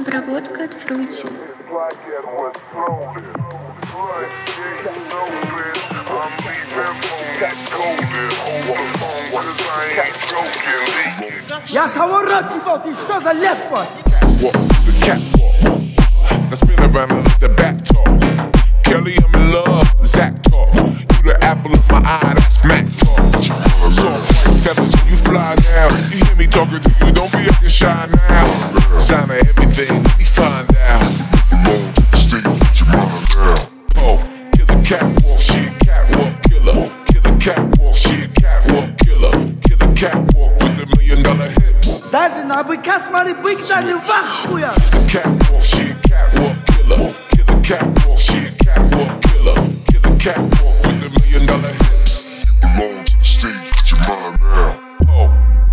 Обработка от Fruity. Я товарат ебал, ты что за лепа? Walk the catwalk. Now spin around and let the back talk. Kelly, I'm in love, Zach talk. You the apple of my eye, that's Mac talk. Soft white feathers, you fly now. You hear me talking to you, don't be acting shy now. Sign of everything, let me find out. Belong to the state, get your mind now. Oh, killer catwalk, she a catwalk killer. Killer catwalk, she a catwalk killer. Killer catwalk with the $1 million hips. Даже на быка смотри, бык даже в ахуя. Catwalk, she a catwalk killer. Killer catwalk, she a catwalk killer. Killer catwalk with the $1 million hips. Belong to the stage, get your mind now. Oh.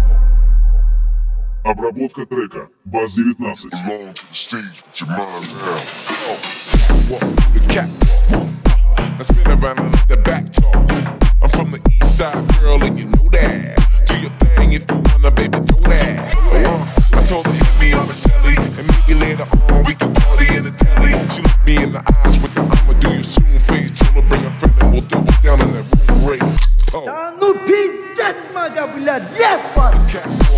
Обработка трека. Бас-19. Belong to the stage, get your mind now. Oh. Catwalk, the catwalk. Now spin around and let the back talk. I'm from the east side, girl, and you know that. Do your thing if you wanna, baby, throw that. I told her hit me on the celly, and maybe later on we can party in the telly. She looked me in the eyes with the I'ma do you soon face. Told her bring a friend and we'll double down in that room rate. Oh. Да ну пиздец, мага, блядь, лепа. Catwalk.